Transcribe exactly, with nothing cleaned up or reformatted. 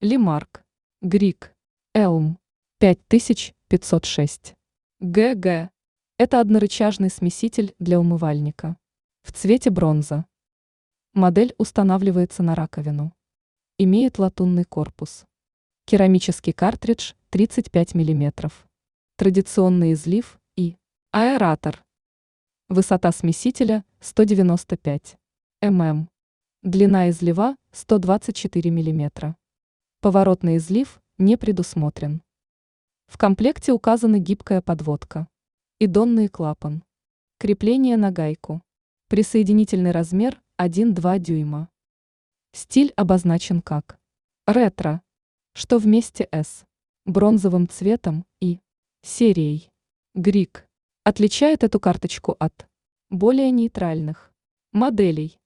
Лимарк, Грик, Элм, пять тысяч пятьсот шесть. ГГ. Это однорычажный смеситель для умывальника. В цвете бронза. Модель устанавливается на раковину. Имеет латунный корпус. Керамический картридж тридцать пять миллиметров. Традиционный излив и аэратор. Высота смесителя сто девяносто пять миллиметров. Длина излива сто двадцать четыре миллиметра. Поворотный излив не предусмотрен. В комплекте указаны гибкая подводка и донный клапан. Крепление на гайку. Присоединительный размер один-два дюйма. Стиль обозначен как ретро, что вместе с бронзовым цветом и серией Грик отличает эту карточку от более нейтральных моделей.